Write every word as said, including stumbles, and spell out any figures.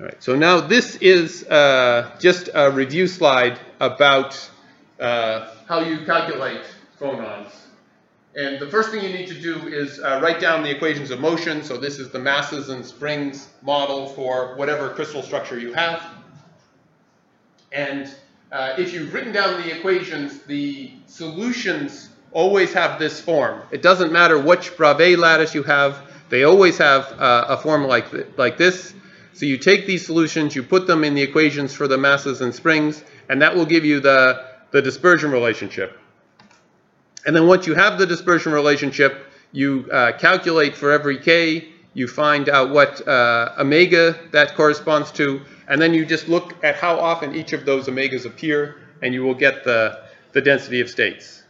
All right, so now this is uh, just a review slide about uh, how you calculate phonons. And the first thing you need to do is uh, write down the equations of motion. So this is the masses and springs model for whatever crystal structure you have. And uh, if you've written down the equations, the solutions always have this form. It doesn't matter which Bravais lattice you have. They always have uh, a form like, th like this. So you take these solutions, you put them in the equations for the masses and springs, and that will give you the, the dispersion relationship. And then once you have the dispersion relationship, you uh, calculate for every k, you find out what uh, omega that corresponds to, and then you just look at how often each of those omegas appear, and you will get the, the density of states.